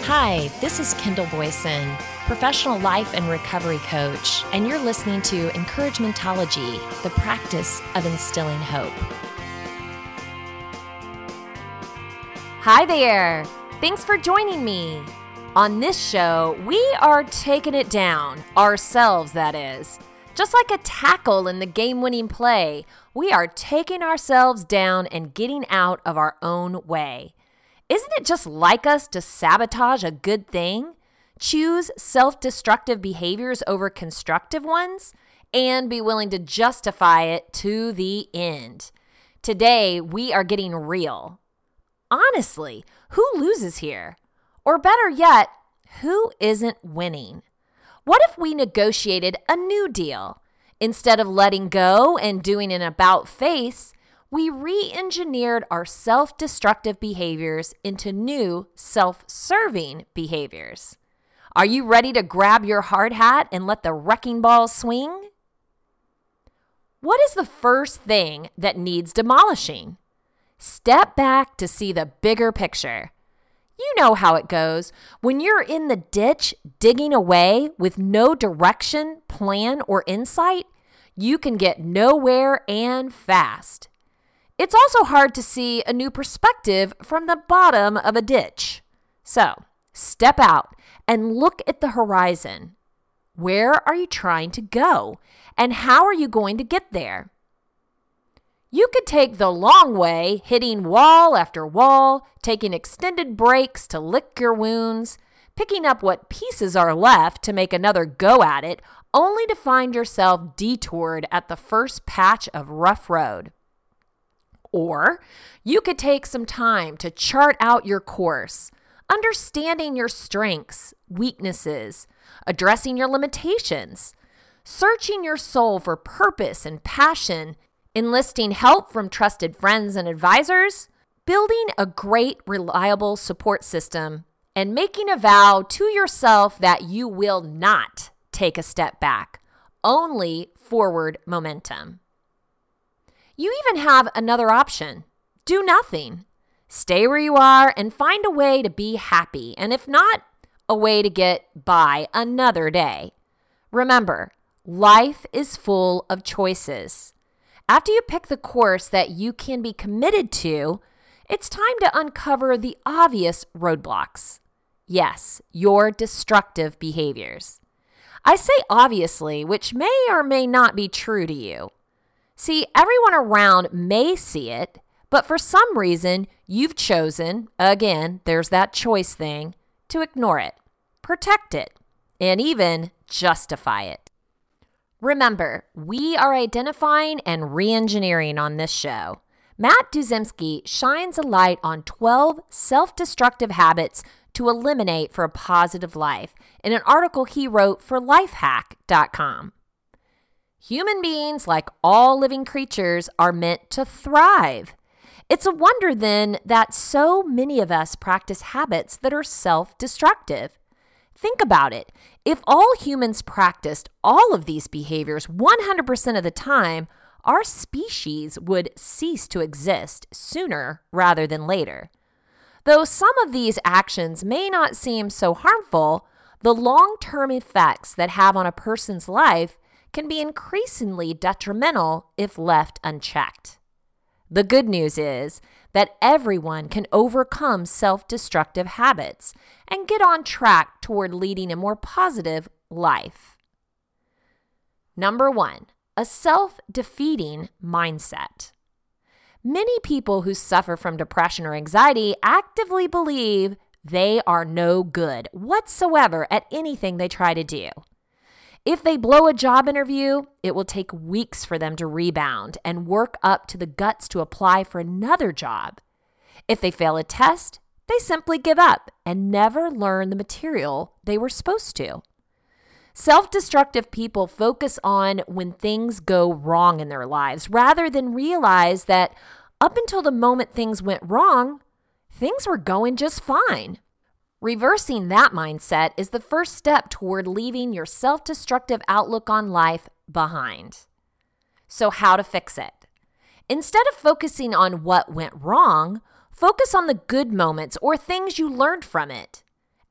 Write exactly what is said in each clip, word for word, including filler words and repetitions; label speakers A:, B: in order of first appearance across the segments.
A: Hi, this is Kendall Boyson, professional life and recovery coach, and you're listening to Encouragementology, the practice of instilling hope.
B: Hi there. Thanks for joining me. On this show, we are taking it down, ourselves that is. Just like a tackle in the game-winning play, we are taking ourselves down and getting out of our own way. Isn't it just like us to sabotage a good thing, choose self-destructive behaviors over constructive ones, and be willing to justify it to the end? Today, we are getting real. Honestly, who loses here? Or better yet, who isn't winning? What if we negotiated a new deal? Instead of letting go and doing an about-face, we re-engineered our self-destructive behaviors into new self-serving behaviors. Are you ready to grab your hard hat and let the wrecking ball swing? What is the first thing that needs demolishing? Step back to see the bigger picture. You know how it goes. When you're in the ditch digging away with no direction, plan, or insight, you can get nowhere and fast. It's also hard to see a new perspective from the bottom of a ditch. So, step out and look at the horizon. Where are you trying to go? And how are you going to get there? You could take the long way, hitting wall after wall, taking extended breaks to lick your wounds, picking up what pieces are left to make another go at it, only to find yourself detoured at the first patch of rough road. Or you could take some time to chart out your course, understanding your strengths, weaknesses, addressing your limitations, searching your soul for purpose and passion, enlisting help from trusted friends and advisors, building a great, reliable support system, and making a vow to yourself that you will not take a step back, only forward momentum. You even have another option. Do nothing. Stay where you are and find a way to be happy, and if not, a way to get by another day. Remember, life is full of choices. After you pick the course that you can be committed to, it's time to uncover the obvious roadblocks. Yes, your destructive behaviors. I say obviously, which may or may not be true to you. See, everyone around may see it, but for some reason, you've chosen, again, there's that choice thing, to ignore it, protect it, and even justify it. Remember, we are identifying and re-engineering on this show. Matt Duzemski shines a light on twelve self-destructive habits to eliminate for a positive life in an article he wrote for lifehack dot com. Human beings, like all living creatures, are meant to thrive. It's a wonder then that so many of us practice habits that are self-destructive. Think about it. If all humans practiced all of these behaviors one hundred percent of the time, our species would cease to exist sooner rather than later. Though some of these actions may not seem so harmful, the long-term effects that have on a person's life can be increasingly detrimental if left unchecked. The good news is that everyone can overcome self-destructive habits and get on track toward leading a more positive life. Number one, a self-defeating mindset. Many people who suffer from depression or anxiety actively believe they are no good whatsoever at anything they try to do. If they blow a job interview, it will take weeks for them to rebound and work up to the guts to apply for another job. If they fail a test, they simply give up and never learn the material they were supposed to. Self-destructive people focus on when things go wrong in their lives rather than realize that up until the moment things went wrong, things were going just fine. Reversing that mindset is the first step toward leaving your self-destructive outlook on life behind. So how to fix it? Instead of focusing on what went wrong, focus on the good moments or things you learned from it.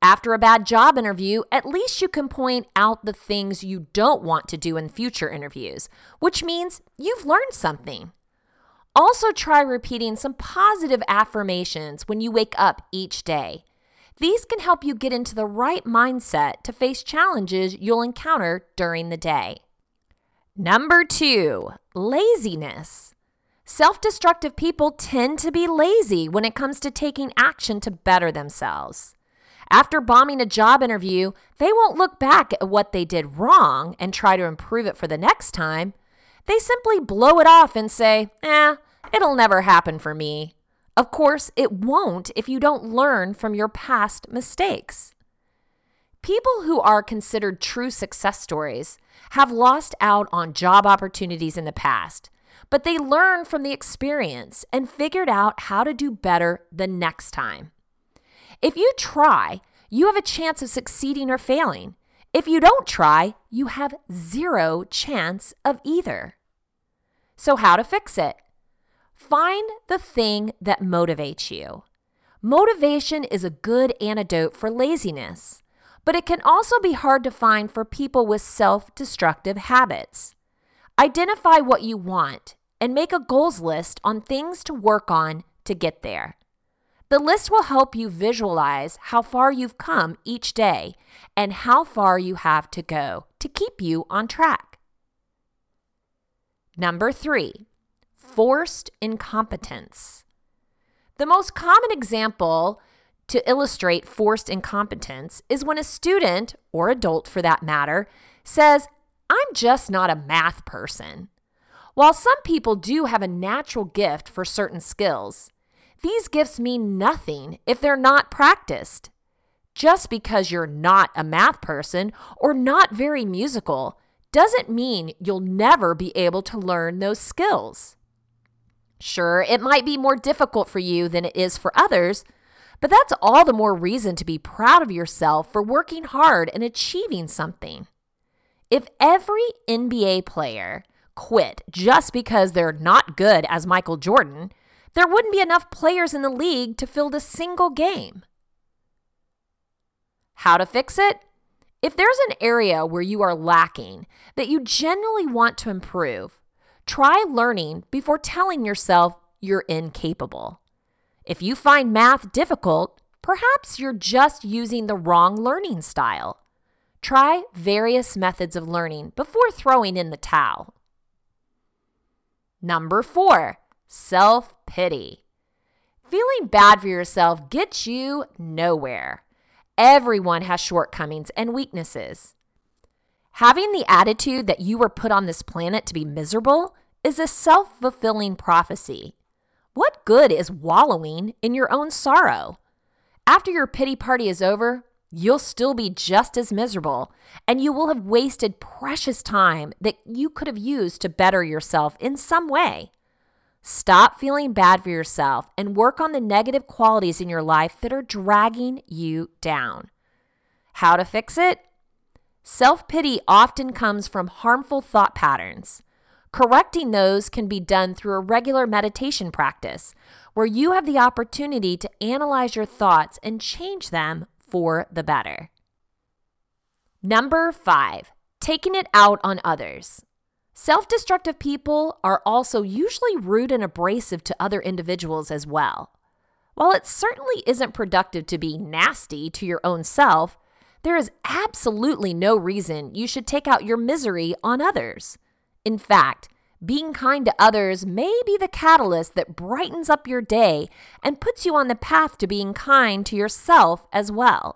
B: After a bad job interview, at least you can point out the things you don't want to do in future interviews, which means you've learned something. Also, try repeating some positive affirmations when you wake up each day. These can help you get into the right mindset to face challenges you'll encounter during the day. Number two, laziness. Self-destructive people tend to be lazy when it comes to taking action to better themselves. After bombing a job interview, they won't look back at what they did wrong and try to improve it for the next time. They simply blow it off and say, eh, it'll never happen for me. Of course, it won't if you don't learn from your past mistakes. People who are considered true success stories have lost out on job opportunities in the past, but they learned from the experience and figured out how to do better the next time. If you try, you have a chance of succeeding or failing. If you don't try, you have zero chance of either. So how to fix it? Find the thing that motivates you. Motivation is a good antidote for laziness, but it can also be hard to find for people with self-destructive habits. Identify what you want and make a goals list on things to work on to get there. The list will help you visualize how far you've come each day and how far you have to go to keep you on track. Number three, forced incompetence. The most common example to illustrate forced incompetence is when a student, or adult for that matter, says, "I'm just not a math person." While some people do have a natural gift for certain skills, these gifts mean nothing if they're not practiced. Just because you're not a math person or not very musical doesn't mean you'll never be able to learn those skills. Sure, it might be more difficult for you than it is for others, but that's all the more reason to be proud of yourself for working hard and achieving something. If every N B A player quit just because they're not good as Michael Jordan, there wouldn't be enough players in the league to field a single game. How to fix it? If there's an area where you are lacking that you genuinely want to improve, try learning before telling yourself you're incapable. If you find math difficult, perhaps you're just using the wrong learning style. Try various methods of learning before throwing in the towel. Number four, self-pity. Feeling bad for yourself gets you nowhere. Everyone has shortcomings and weaknesses. Having the attitude that you were put on this planet to be miserable is a self-fulfilling prophecy. What good is wallowing in your own sorrow? After your pity party is over, you'll still be just as miserable, and you will have wasted precious time that you could have used to better yourself in some way. Stop feeling bad for yourself and work on the negative qualities in your life that are dragging you down. How to fix it? Self-pity often comes from harmful thought patterns. Correcting those can be done through a regular meditation practice where you have the opportunity to analyze your thoughts and change them for the better. Number five, taking it out on others. Self-destructive people are also usually rude and abrasive to other individuals as well. While it certainly isn't productive to be nasty to your own self, there is absolutely no reason you should take out your misery on others. In fact, being kind to others may be the catalyst that brightens up your day and puts you on the path to being kind to yourself as well.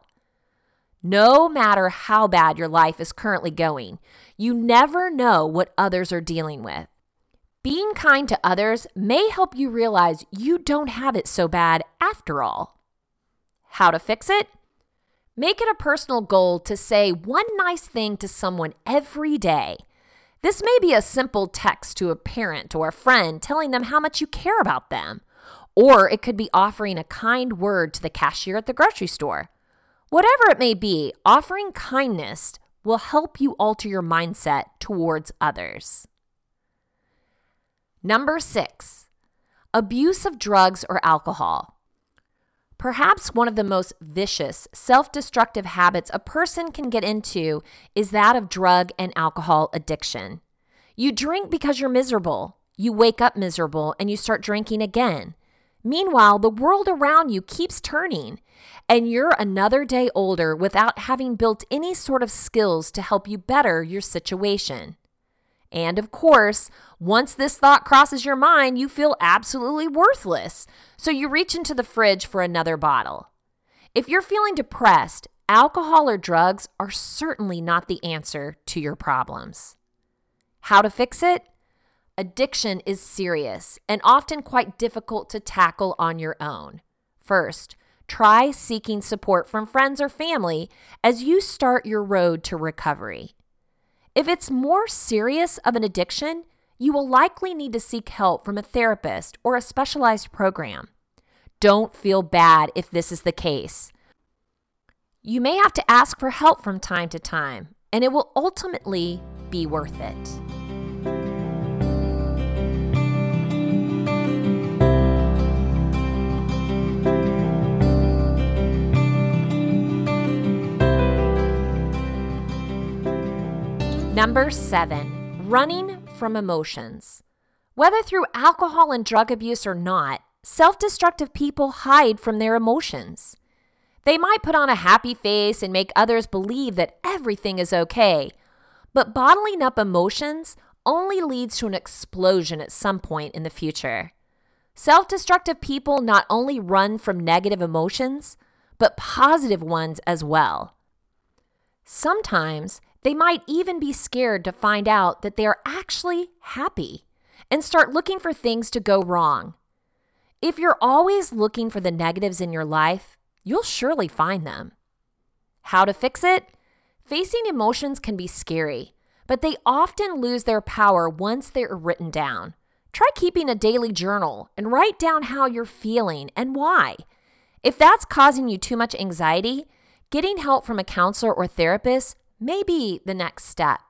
B: No matter how bad your life is currently going, you never know what others are dealing with. Being kind to others may help you realize you don't have it so bad after all. How to fix it? Make it a personal goal to say one nice thing to someone every day. This may be a simple text to a parent or a friend telling them how much you care about them, or it could be offering a kind word to the cashier at the grocery store. Whatever it may be, offering kindness will help you alter your mindset towards others. Number six, abuse of drugs or alcohol. Perhaps one of the most vicious, self-destructive habits a person can get into is that of drug and alcohol addiction. You drink because you're miserable. You wake up miserable and you start drinking again. Meanwhile, the world around you keeps turning, and you're another day older without having built any sort of skills to help you better your situation. And of course, once this thought crosses your mind, you feel absolutely worthless, so you reach into the fridge for another bottle. If you're feeling depressed, alcohol or drugs are certainly not the answer to your problems. How to fix it? Addiction is serious and often quite difficult to tackle on your own. First, try seeking support from friends or family as you start your road to recovery. If it's more serious of an addiction, you will likely need to seek help from a therapist or a specialized program. Don't feel bad if this is the case. You may have to ask for help from time to time, and it will ultimately be worth it. Number seven, running from emotions. Whether through alcohol and drug abuse or not, self-destructive people hide from their emotions. They might put on a happy face and make others believe that everything is okay, but bottling up emotions only leads to an explosion at some point in the future. Self-destructive people not only run from negative emotions, but positive ones as well. Sometimes they might even be scared to find out that they are actually happy and start looking for things to go wrong. If you're always looking for the negatives in your life, you'll surely find them. How to fix it? Facing emotions can be scary, but they often lose their power once they're written down. Try keeping a daily journal and write down how you're feeling and why. If that's causing you too much anxiety, getting help from a counselor or therapist may be the next step.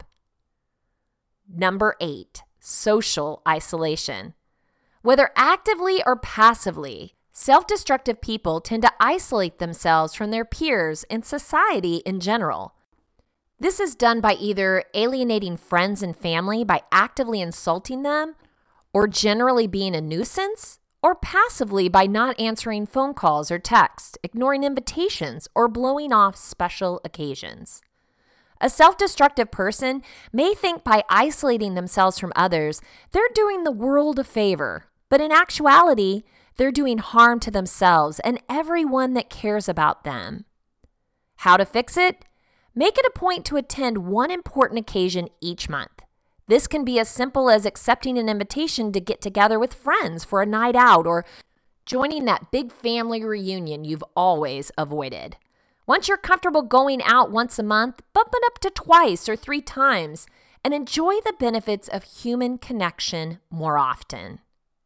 B: Number eight, social isolation. Whether actively or passively, self-destructive people tend to isolate themselves from their peers and society in general. This is done by either alienating friends and family by actively insulting them, or generally being a nuisance, or passively by not answering phone calls or texts, ignoring invitations, or blowing off special occasions. A self-destructive person may think by isolating themselves from others, they're doing the world a favor, but in actuality, they're doing harm to themselves and everyone that cares about them. How to fix it? Make it a point to attend one important occasion each month. This can be as simple as accepting an invitation to get together with friends for a night out or joining that big family reunion you've always avoided. Once you're comfortable going out once a month, bump it up to twice or three times and enjoy the benefits of human connection more often.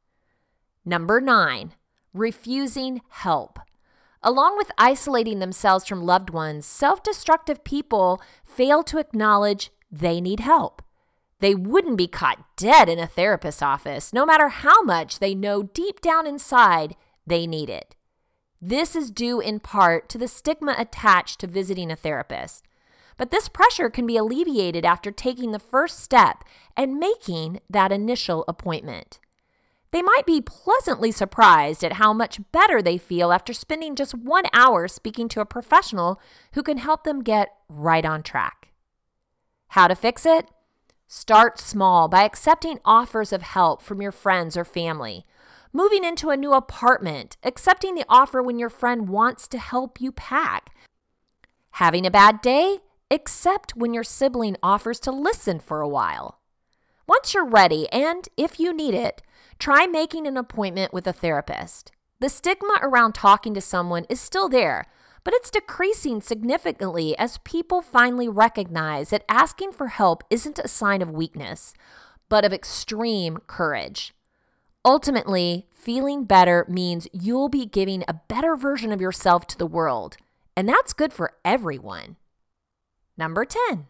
B: Number nine, refusing help. Along with isolating themselves from loved ones, self-destructive people fail to acknowledge they need help. They wouldn't be caught dead in a therapist's office, no matter how much they know deep down inside they need it. This is due in part to the stigma attached to visiting a therapist. But this pressure can be alleviated after taking the first step and making that initial appointment. They might be pleasantly surprised at how much better they feel after spending just one hour speaking to a professional who can help them get right on track. How to fix it? Start small by accepting offers of help from your friends or family. Moving into a new apartment, accepting the offer when your friend wants to help you pack. Having a bad day? Accept when your sibling offers to listen for a while. Once you're ready, and if you need it, try making an appointment with a therapist. The stigma around talking to someone is still there, but it's decreasing significantly as people finally recognize that asking for help isn't a sign of weakness, but of extreme courage. Ultimately, feeling better means you'll be giving a better version of yourself to the world, and that's good for everyone. Number ten,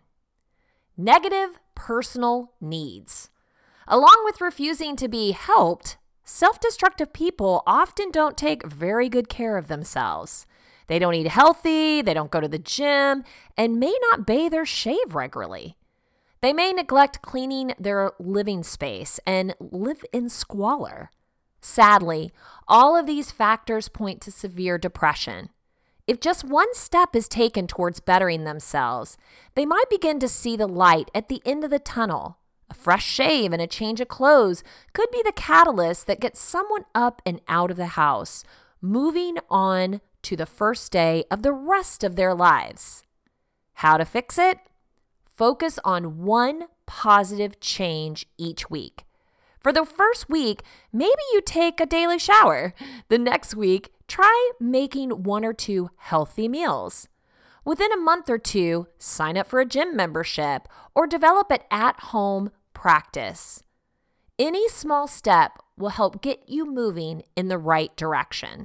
B: negative personal needs. Along with refusing to be helped, self-destructive people often don't take very good care of themselves. They don't eat healthy, they don't go to the gym, and may not bathe or shave regularly. They may neglect cleaning their living space and live in squalor. Sadly, all of these factors point to severe depression. If just one step is taken towards bettering themselves, they might begin to see the light at the end of the tunnel. A fresh shave and a change of clothes could be the catalyst that gets someone up and out of the house, moving on to the first day of the rest of their lives. How to fix it? Focus on one positive change each week. For the first week, maybe you take a daily shower. The next week, try making one or two healthy meals. Within a month or two, sign up for a gym membership or develop an at-home practice. Any small step will help get you moving in the right direction.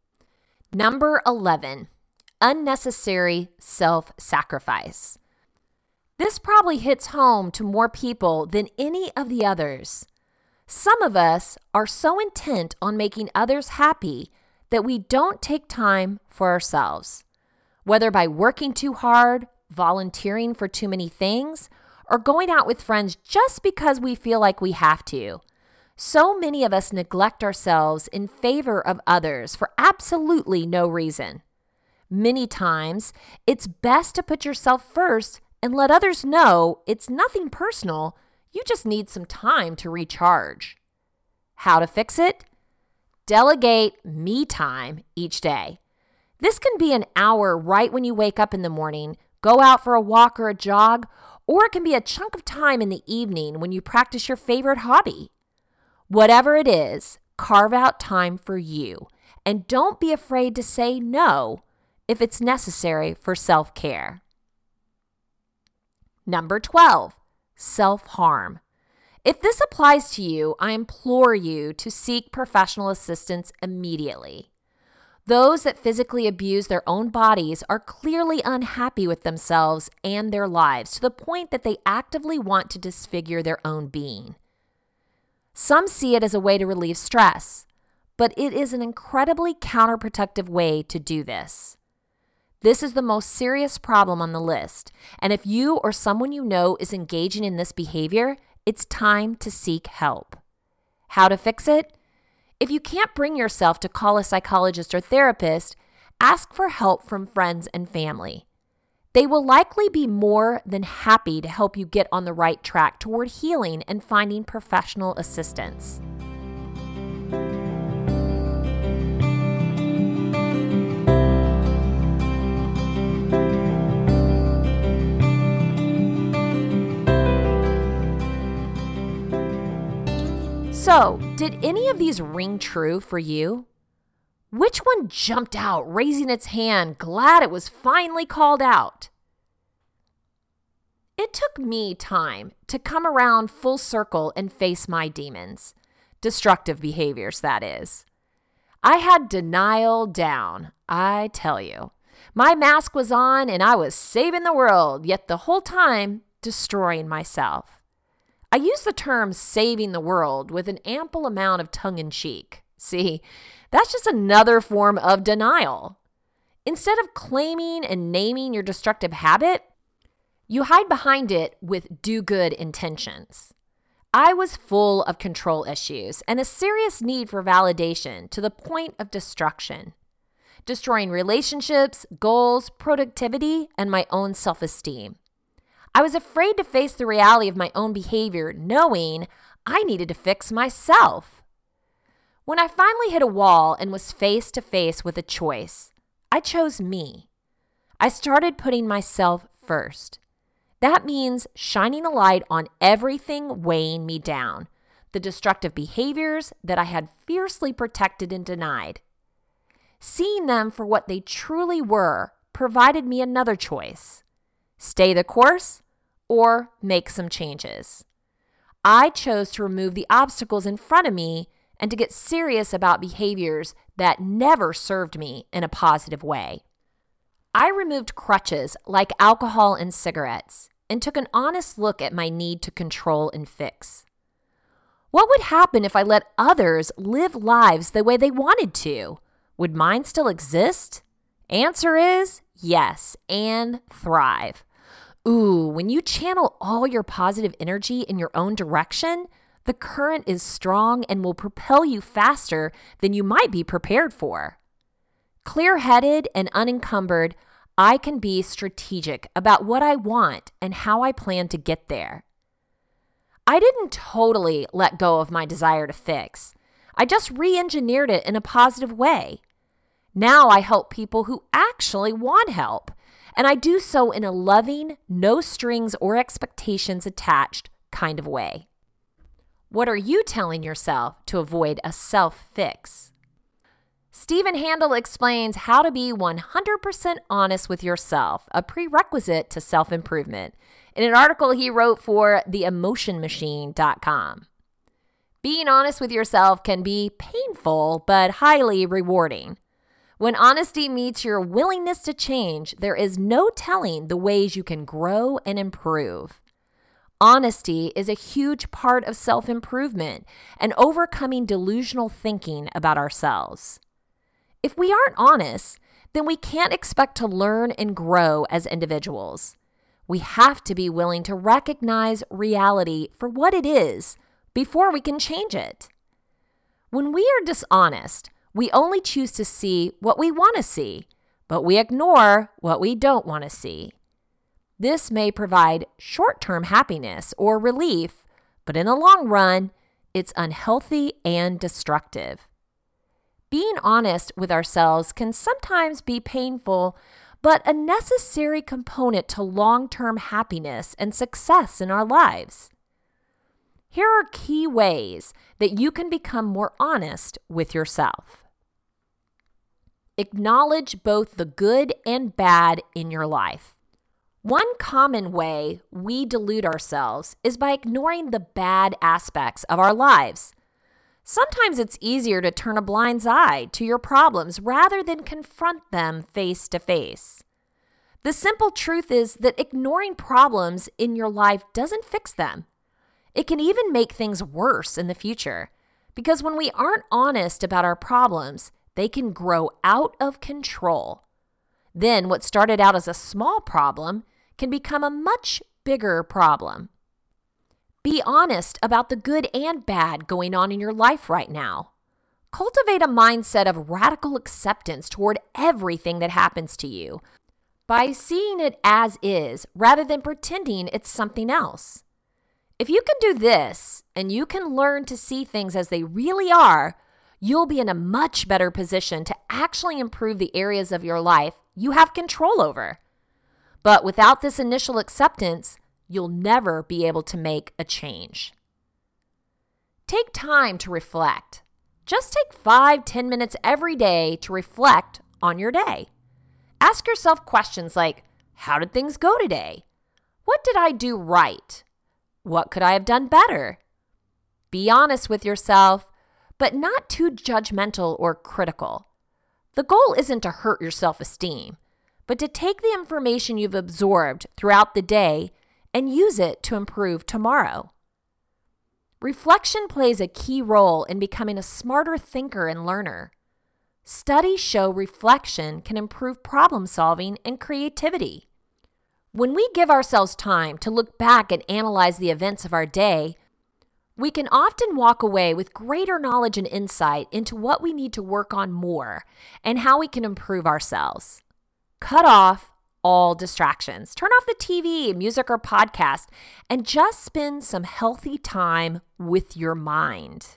B: Number eleven, unnecessary self-sacrifice. This probably hits home to more people than any of the others. Some of us are so intent on making others happy that we don't take time for ourselves, whether by working too hard, volunteering for too many things, or going out with friends just because we feel like we have to. So many of us neglect ourselves in favor of others for absolutely no reason. Many times, it's best to put yourself first and let others know it's nothing personal. You just need some time to recharge. How to fix it? Delegate me time each day. This can be an hour right when you wake up in the morning, go out for a walk or a jog, or it can be a chunk of time in the evening when you practice your favorite hobby. Whatever it is, carve out time for you, and don't be afraid to say no if it's necessary for self-care. Number twelve, self-harm. If this applies to you, I implore you to seek professional assistance immediately. Those that physically abuse their own bodies are clearly unhappy with themselves and their lives to the point that they actively want to disfigure their own being. Some see it as a way to relieve stress, but it is an incredibly counterproductive way to do this. This is the most serious problem on the list, and if you or someone you know is engaging in this behavior, it's time to seek help. How to fix it? If you can't bring yourself to call a psychologist or therapist, ask for help from friends and family. They will likely be more than happy to help you get on the right track toward healing and finding professional assistance. So, did any of these ring true for you? Which one jumped out, raising its hand, glad it was finally called out? It took me time to come around full circle and face my demons. Destructive behaviors, that is. I had denial down, I tell you. My mask was on and I was saving the world, yet the whole time destroying myself. I use the term saving the world with an ample amount of tongue-in-cheek. See, that's just another form of denial. Instead of claiming and naming your destructive habit, you hide behind it with do-good intentions. I was full of control issues and a serious need for validation to the point of destruction, destroying relationships, goals, productivity, and my own self-esteem. I was afraid to face the reality of my own behavior, knowing I needed to fix myself. When I finally hit a wall and was face to face with a choice, I chose me. I started putting myself first. That means shining a light on everything weighing me down, the destructive behaviors that I had fiercely protected and denied. Seeing them for what they truly were provided me another choice: stay the course or make some changes. I chose to remove the obstacles in front of me and to get serious about behaviors that never served me in a positive way. I removed crutches like alcohol and cigarettes and took an honest look at my need to control and fix. What would happen if I let others live lives the way they wanted to? Would mine still exist? Answer is yes, and thrive. Ooh, when you channel all your positive energy in your own direction, the current is strong and will propel you faster than you might be prepared for. Clear-headed and unencumbered, I can be strategic about what I want and how I plan to get there. I didn't totally let go of my desire to fix. I just re-engineered it in a positive way. Now I help people who actually want help, and I do so in a loving, no strings or expectations attached kind of way. What are you telling yourself to avoid a self-fix? Stephen Handel explains how to be one hundred percent honest with yourself, a prerequisite to self-improvement, in an article he wrote for the emotion machine dot com. Being honest with yourself can be painful, but highly rewarding. When honesty meets your willingness to change, there is no telling the ways you can grow and improve. Honesty is a huge part of self-improvement and overcoming delusional thinking about ourselves. If we aren't honest, then we can't expect to learn and grow as individuals. We have to be willing to recognize reality for what it is before we can change it. When we are dishonest, we only choose to see what we want to see, but we ignore what we don't want to see. This may provide short-term happiness or relief, but in the long run, it's unhealthy and destructive. Being honest with ourselves can sometimes be painful, but a necessary component to long-term happiness and success in our lives. Here are key ways that you can become more honest with yourself. Acknowledge both the good and bad in your life. One common way we delude ourselves is by ignoring the bad aspects of our lives. Sometimes it's easier to turn a blind eye to your problems rather than confront them face to face. The simple truth is that ignoring problems in your life doesn't fix them. It can even make things worse in the future, because when we aren't honest about our problems, they can grow out of control. Then what started out as a small problem can become a much bigger problem. Be honest about the good and bad going on in your life right now. Cultivate a mindset of radical acceptance toward everything that happens to you by seeing it as is rather than pretending it's something else. If you can do this and you can learn to see things as they really are, you'll be in a much better position to actually improve the areas of your life you have control over. But without this initial acceptance, you'll never be able to make a change. Take time to reflect. Just take five, ten minutes every day to reflect on your day. Ask yourself questions like, how did things go today? What did I do right? What could I have done better? Be honest with yourself, but not too judgmental or critical. The goal isn't to hurt your self-esteem, but to take the information you've absorbed throughout the day and use it to improve tomorrow. Reflection plays a key role in becoming a smarter thinker and learner. Studies show reflection can improve problem solving and creativity. When we give ourselves time to look back and analyze the events of our day, we can often walk away with greater knowledge and insight into what we need to work on more and how we can improve ourselves. Cut off all distractions. Turn off the T V, music, or podcast, and just spend some healthy time with your mind.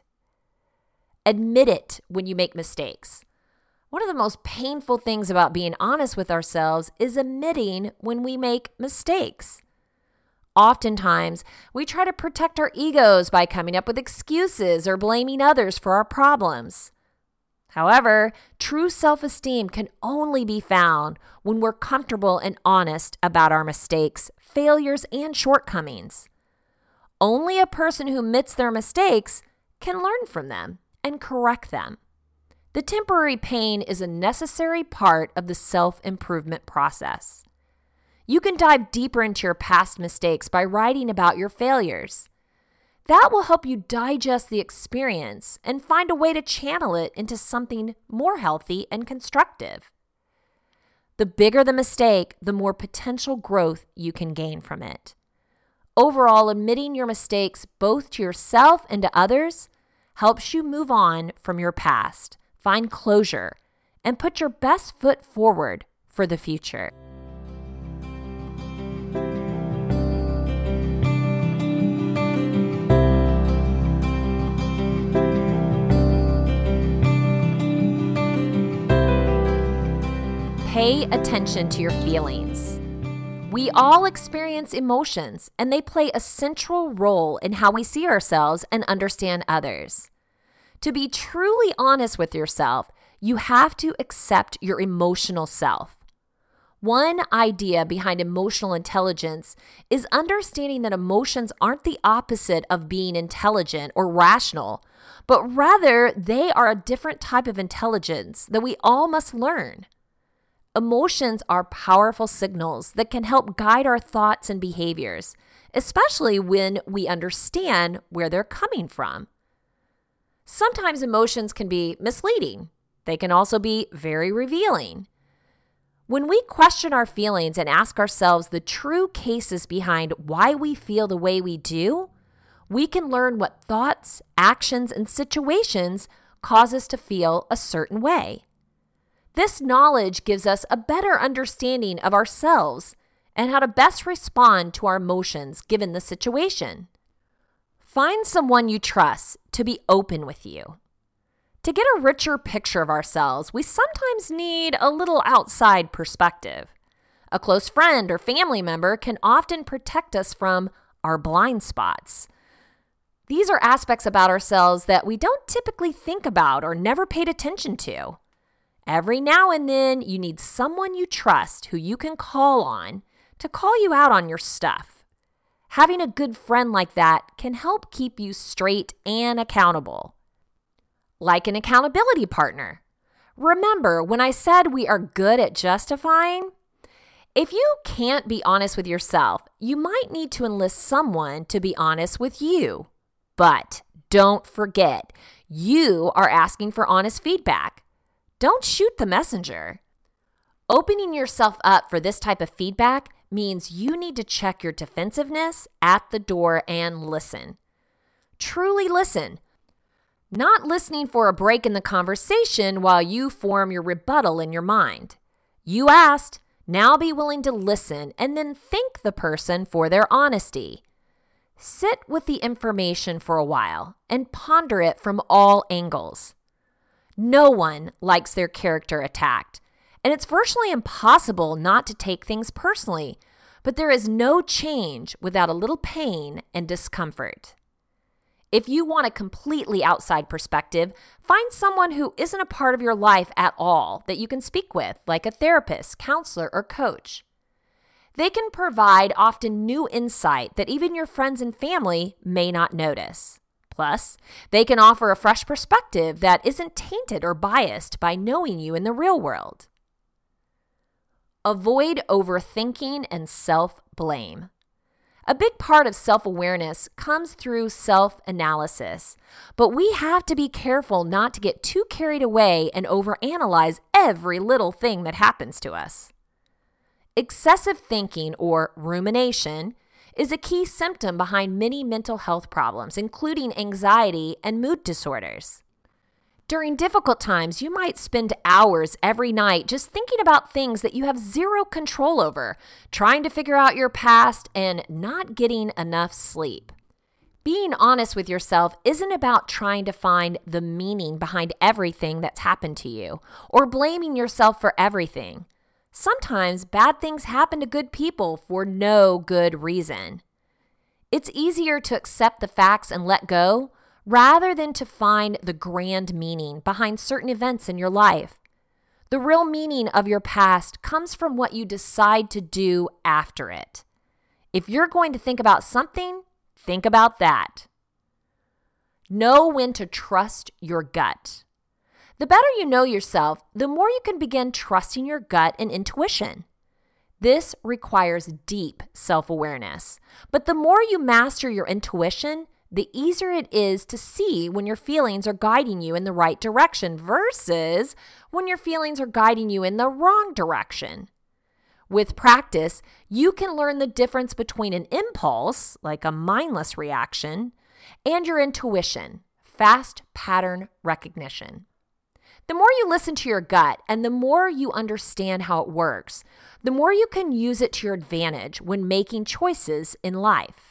B: Admit it when you make mistakes. One of the most painful things about being honest with ourselves is admitting when we make mistakes. Oftentimes, we try to protect our egos by coming up with excuses or blaming others for our problems. However, true self-esteem can only be found when we're comfortable and honest about our mistakes, failures, and shortcomings. Only a person who admits their mistakes can learn from them and correct them. The temporary pain is a necessary part of the self-improvement process. You can dive deeper into your past mistakes by writing about your failures. That will help you digest the experience and find a way to channel it into something more healthy and constructive. The bigger the mistake, the more potential growth you can gain from it. Overall, admitting your mistakes both to yourself and to others helps you move on from your past, find closure, and put your best foot forward for the future. Pay attention to your feelings. We all experience emotions, and they play a central role in how we see ourselves and understand others. To be truly honest with yourself, you have to accept your emotional self. One idea behind emotional intelligence is understanding that emotions aren't the opposite of being intelligent or rational, but rather they are a different type of intelligence that we all must learn. Emotions are powerful signals that can help guide our thoughts and behaviors, especially when we understand where they're coming from. Sometimes emotions can be misleading. They can also be very revealing. When we question our feelings and ask ourselves the true cases behind why we feel the way we do, we can learn what thoughts, actions, and situations cause us to feel a certain way. This knowledge gives us a better understanding of ourselves and how to best respond to our emotions given the situation. Find someone you trust to be open with you. To get a richer picture of ourselves, we sometimes need a little outside perspective. A close friend or family member can often protect us from our blind spots. These are aspects about ourselves that we don't typically think about or never paid attention to. Every now and then, you need someone you trust who you can call on to call you out on your stuff. Having a good friend like that can help keep you straight and accountable. Like an accountability partner. Remember when I said we are good at justifying? If you can't be honest with yourself, you might need to enlist someone to be honest with you. But don't forget, you are asking for honest feedback. Don't shoot the messenger. Opening yourself up for this type of feedback means you need to check your defensiveness at the door and listen. Truly listen. Not listening for a break in the conversation while you form your rebuttal in your mind. You asked, now be willing to listen and then thank the person for their honesty. Sit with the information for a while and ponder it from all angles. No one likes their character attacked, and it's virtually impossible not to take things personally, but there is no change without a little pain and discomfort. If you want a completely outside perspective, find someone who isn't a part of your life at all that you can speak with, like a therapist, counselor, or coach. They can provide often new insight that even your friends and family may not notice. Plus, they can offer a fresh perspective that isn't tainted or biased by knowing you in the real world. Avoid overthinking and self-blame. A big part of self-awareness comes through self-analysis, but we have to be careful not to get too carried away and overanalyze every little thing that happens to us. Excessive thinking, or rumination, is a key symptom behind many mental health problems, including anxiety and mood disorders. During difficult times, you might spend hours every night just thinking about things that you have zero control over, trying to figure out your past and not getting enough sleep. Being honest with yourself isn't about trying to find the meaning behind everything that's happened to you or blaming yourself for everything. Sometimes bad things happen to good people for no good reason. It's easier to accept the facts and let go rather than to find the grand meaning behind certain events in your life. The real meaning of your past comes from what you decide to do after it. If you're going to think about something, think about that. Know when to trust your gut. The better you know yourself, the more you can begin trusting your gut and intuition. This requires deep self-awareness, but the more you master your intuition, the easier it is to see when your feelings are guiding you in the right direction versus when your feelings are guiding you in the wrong direction. With practice, you can learn the difference between an impulse, like a mindless reaction, and your intuition, fast pattern recognition. The more you listen to your gut and the more you understand how it works, the more you can use it to your advantage when making choices in life.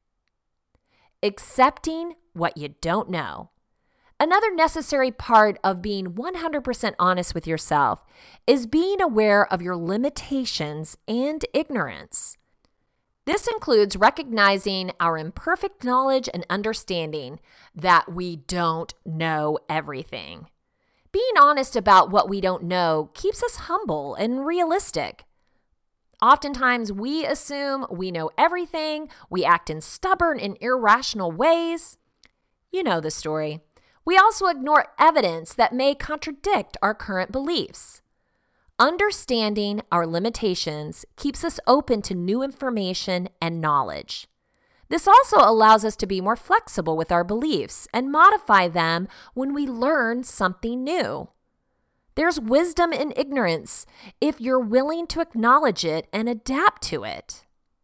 B: Accepting what you don't know. Another necessary part of being one hundred percent honest with yourself is being aware of your limitations and ignorance. This includes recognizing our imperfect knowledge and understanding that we don't know everything. Being honest about what we don't know keeps us humble and realistic. Oftentimes, we assume we know everything. We act in stubborn and irrational ways. You know the story. We also ignore evidence that may contradict our current beliefs. Understanding our limitations keeps us open to new information and knowledge. This also allows us to be more flexible with our beliefs and modify them when we learn something new. There's wisdom in ignorance if you're willing to acknowledge it and adapt to it.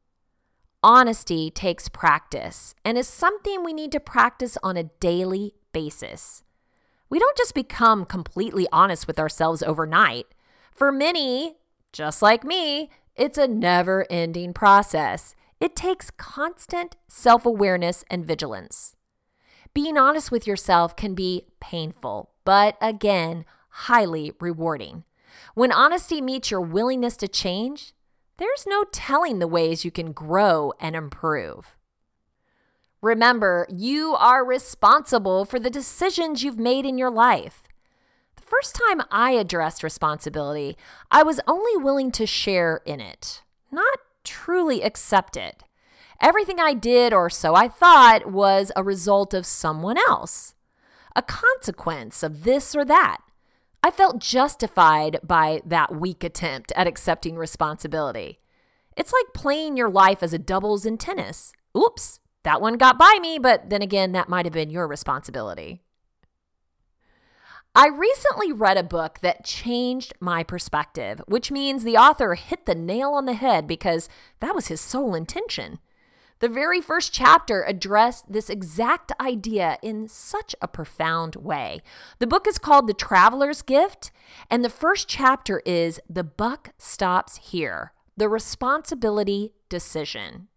B: Honesty takes practice and is something we need to practice on a daily basis. We don't just become completely honest with ourselves overnight. For many, just like me, it's a never-ending process. It takes constant self-awareness and vigilance. Being honest with yourself can be painful, but again, highly rewarding. When honesty meets your willingness to change, there's no telling the ways you can grow and improve. Remember, you are responsible for the decisions you've made in your life. The first time I addressed responsibility, I was only willing to share in it, not truly accept it. Everything I did, or so I thought, was a result of someone else, a consequence of this or that. I felt justified by that weak attempt at accepting responsibility. It's like playing your life as a doubles in tennis. Oops, that one got by me, but then again, that might have been your responsibility. I recently read a book that changed my perspective, which means the author hit the nail on the head because that was his sole intention. The very first chapter addressed this exact idea in such a profound way. The book is called The Traveler's Gift, and the first chapter is The Buck Stops Here, the responsibility decision.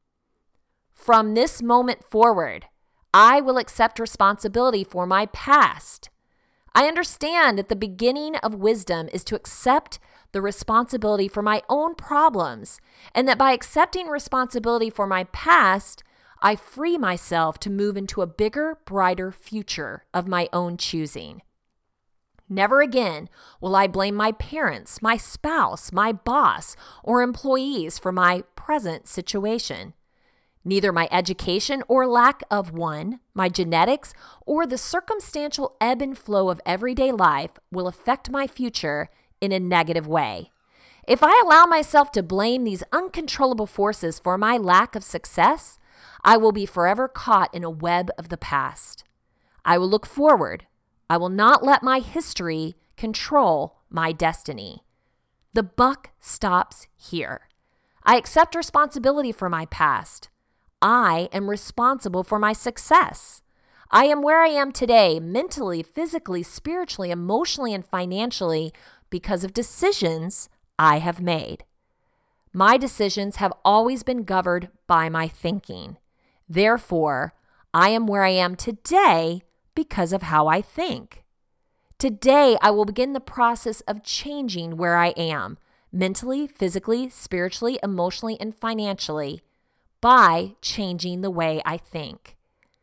B: From this moment forward, I will accept responsibility for my past. I understand that the beginning of wisdom is to accept the responsibility for my own problems, and that by accepting responsibility for my past, I free myself to move into a bigger, brighter future of my own choosing. Never again will I blame my parents, my spouse, my boss, or employees for my present situation. Neither my education or lack of one, my genetics, or the circumstantial ebb and flow of everyday life will affect my future in a negative way. If I allow myself to blame these uncontrollable forces for my lack of success, I will be forever caught in a web of the past. I will look forward. I will not let my history control my destiny. The buck stops here. I accept responsibility for my past. I am responsible for my success. I am where I am today, mentally, physically, spiritually, emotionally, and financially, because of decisions I have made. My decisions have always been governed by my thinking. Therefore, I am where I am today because of how I think. Today, I will begin the process of changing where I am, mentally, physically, spiritually, emotionally, and financially, by changing the way I think.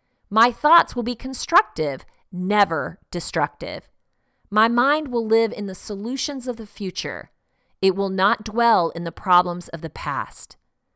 B: My thoughts will be constructive, never destructive. My mind will live in the solutions of the future. It will not dwell in the problems of the past.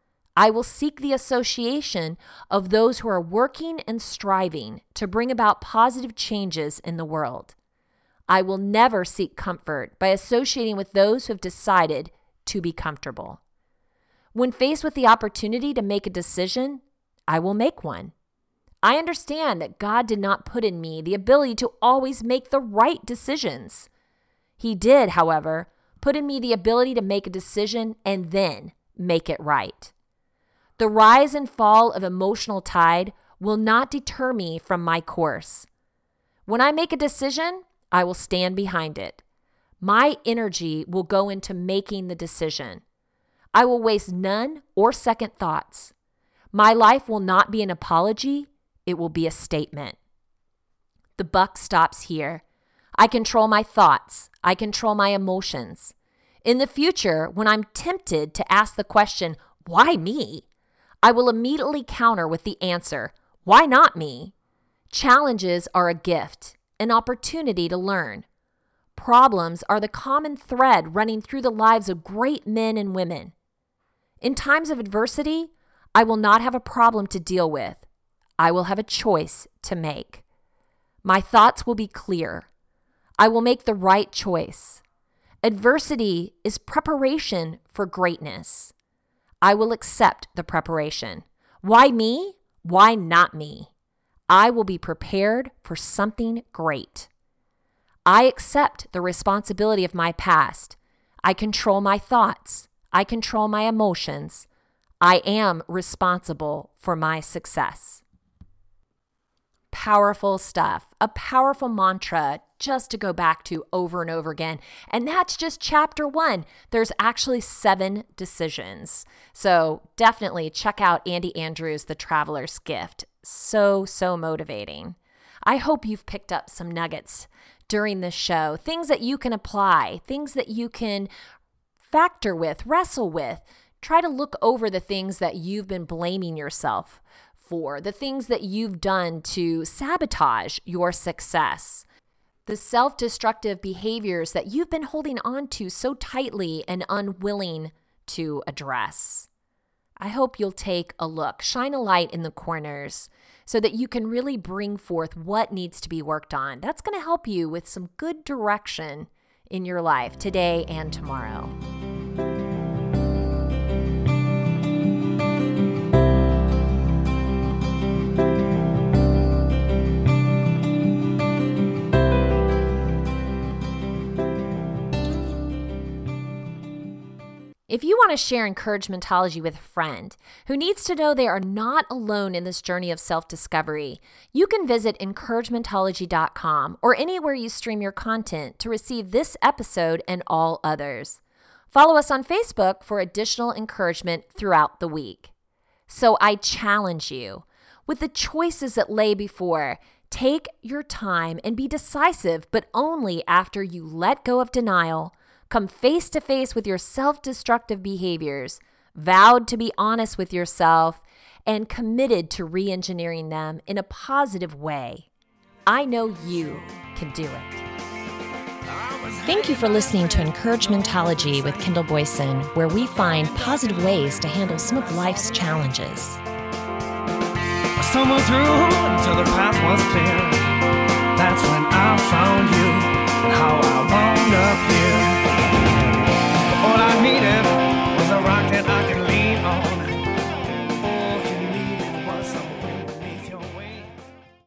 B: I will seek the association of those who are working and striving to bring about positive changes in the world. I will never seek comfort by associating with those who have decided to be comfortable. When faced with the opportunity to make a decision, I will make one. I understand that God did not put in me the ability to always make the right decisions. He did, however, put in me the ability to make a decision and then make it right. The rise and fall of emotional tide will not deter me from my course. When I make a decision, I will stand behind it. My energy will go into making the decision. I will waste none or second thoughts. My life will not be an apology. It will be a statement. The buck stops here. I control my thoughts. I control my emotions. In the future, when I'm tempted to ask the question, why me? I will immediately counter with the answer, why not me? Challenges are a gift, an opportunity to learn. Problems are the common thread running through the lives of great men and women. In times of adversity, I will not have a problem to deal with. I will have a choice to make. My thoughts will be clear. I will make the right choice. Adversity is preparation for greatness. I will accept the preparation. Why me? Why not me? I will be prepared for something great. I accept the responsibility of my past. I control my thoughts. I control my emotions. I am responsible for my success. Powerful stuff, a powerful mantra just to go back to over and over again. And that's just chapter one. There's actually seven decisions. So definitely check out Andy Andrews' The Traveler's Gift. So, so motivating. I hope you've picked up some nuggets during this show, things that you can apply, things that you can factor with, wrestle with. Try to look over the things that you've been blaming yourself for, the things that you've done to sabotage your success, the self-destructive behaviors that you've been holding on to so tightly and unwilling to address. I hope you'll take a look, shine a light in the corners so that you can really bring forth what needs to be worked on. That's going to help you with some good direction in your life today and tomorrow. If you want to share Encouragementology with a friend who needs to know they are not alone in this journey of self-discovery, you can visit encouragementology dot com or anywhere you stream your content to receive this episode and all others. Follow us on Facebook for additional encouragement throughout the week. So I challenge you, with the choices that lay before, take your time and be decisive, but only after you let go of denial, come face to face with your self-destructive behaviors, vowed to be honest with yourself, and committed to re-engineering them in a positive way. I know you can do it.
A: Thank you for listening to Encouragementology with Kendall Boyson, where we find positive ways to handle some of life's challenges.
C: I stumbled through until the path was clear. That's when I found you and how I wound up here.